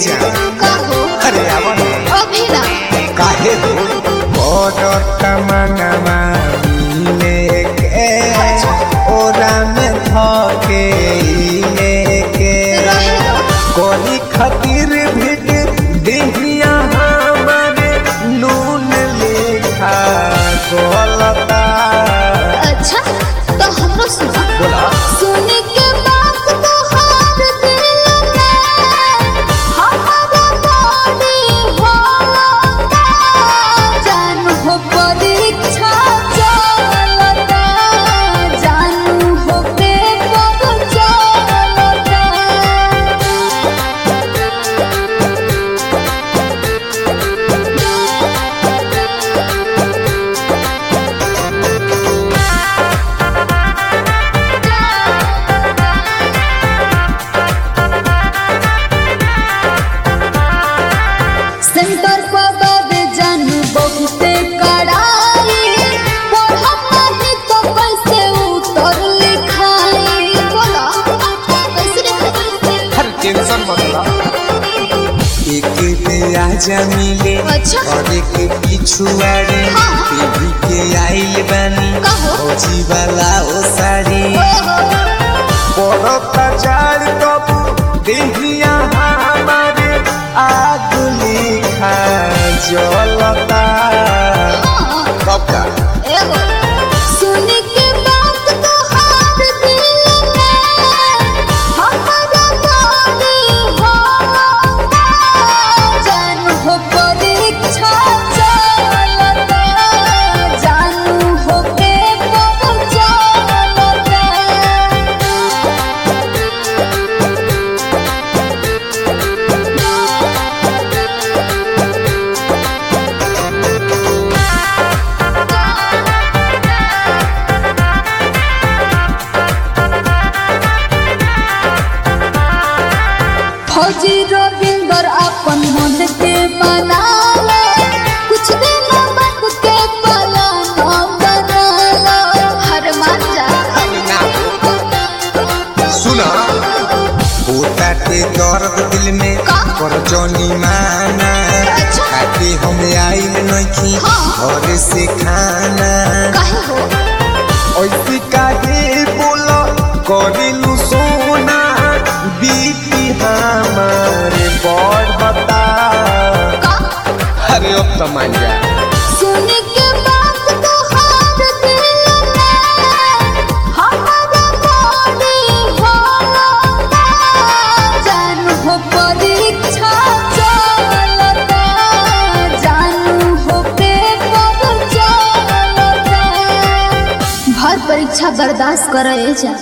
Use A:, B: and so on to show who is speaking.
A: जा
B: कहो
A: अरे आवन
B: अभी ना
A: काहे हो बड़त मनवा लेके ओरा में धके लेके कोनी खातिर भेट देहिया हमारे नून लेखा गोलता।
B: अच्छा तो हमरो सुना
A: बोला
B: सुने के बात तो हार दिल में हमारा बॉडी होता जानू हो परीक्षा चलता जानू हो पेपर चलता सेंटर पर जानू बहुते कड़ाई पढ़म नहीं तो कैसे उतर लिखाई बोला कैसे लिखाई
A: हर टेंशन मतला एक आजा मिले
B: अच्छा।
A: और एक पिछुआड़ी
B: हाँ।
A: पीढ़ी के आइल बानी
B: कहो।
A: फौजी वाला ओ साड़ी पड़ता जाड़ कब देहिया हमारे आग लिखा जलता कब का
B: एगो सुने के बात तो हार दिल में हमारा बॉडी होता जानू हो परीक्षा चलता जानू हो पेपर चलता फौजी रविंदर अपन मन के बना लो कुछ दिन बाद के पलान बना लो हर मान जा
A: सुना होता के दर्द दिल में
B: का?
A: कर जनी माना
B: अच्छा।
A: खाते हम आइल नइखी
B: हाँ।
A: घर से खाना
B: काहे हो
A: ऐसी काहे बोला करिलू सोना बीती हमारे बढ़ता
B: का
A: अरे अब तो मान जा
B: सुने के बात तो हार दिल में हमारा बॉडी होता जानू हो परीक्षा चलता जानू हो पेपर चलता भर परीक्षा बर्दाश्त करे जा।